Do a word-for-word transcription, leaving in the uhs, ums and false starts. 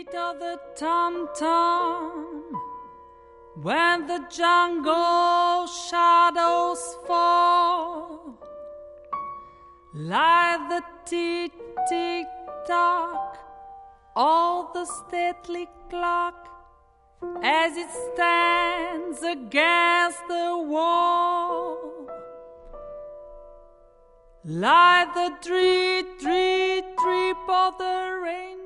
beat of the tom-tom, when the jungle shadows fall, like the tick-tick-tock of the stately clock as it stands against the wall, like the drip, drip, drip of the rain